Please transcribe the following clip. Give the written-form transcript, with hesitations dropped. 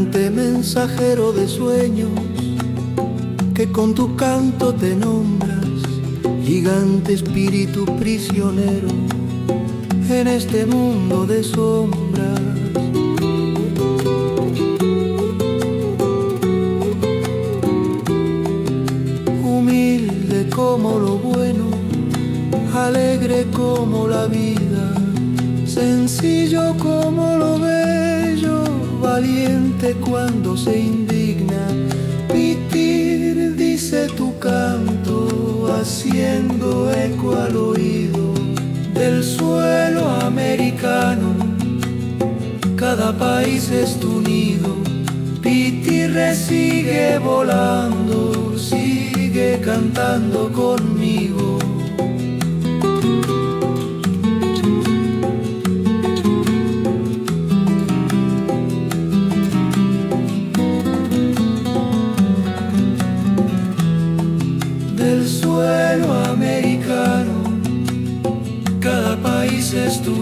errante mensajero de sueños, que con tu canto te nombras, gigante espíritu prisionero en este mundo de sombras. Humilde como lo bueno, alegre como la vida, sencillo como lo bello, valiente cuando se indigna. Pitir, dice tu canto, haciendo eco al oído del suelo americano. Cada país es tu nido. Pitir sigue volando, sigue cantando conmigo. Del suelo americano, cada país es tu